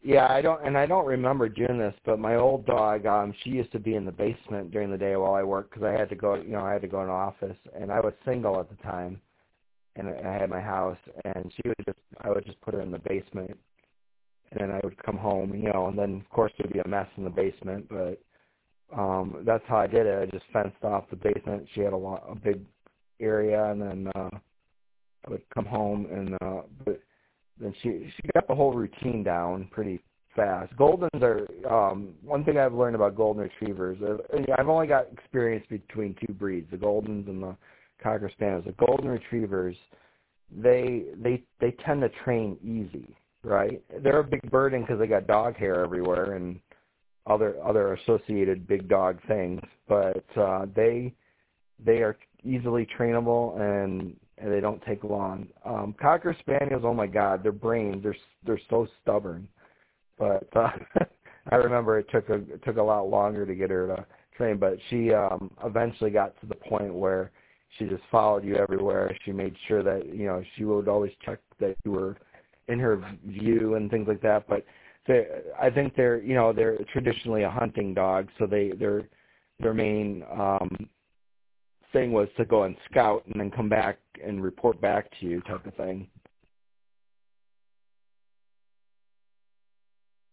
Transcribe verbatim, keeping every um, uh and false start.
Yeah, I don't, and I don't remember doing this, but my old dog, um, she used to be in the basement during the day while I worked because I had to go, you know, I had to go in the office, and I was single at the time, and I had my house, and she would just, I would just put her in the basement, and then I would come home, you know, and then of course there'd be a mess in the basement, but um, that's how I did it. I just fenced off the basement. She had a, lot, a big area, and then uh, I would come home, and uh, but then she she got the whole routine down pretty fast. Goldens are um, one thing I've learned about golden retrievers. Uh, I've only got experience between two breeds, the Goldens and the Cocker Spaniels. The golden retrievers, they they they tend to train easy, right? They're a big burden because they got dog hair everywhere and other other associated big dog things, but uh, they they are easily trainable and, and they don't take long. Um, Cocker Spaniels, oh my God, their brains they're they're so stubborn. But uh, I remember it took a it took a lot longer to get her to train, but she um, eventually got to the point where she just followed you everywhere. She made sure that you know she would always check that you were in her view and things like that. But I think they're you know they're traditionally a hunting dog, so they their their main um, thing was to go and scout and then come back and report back to you type of thing.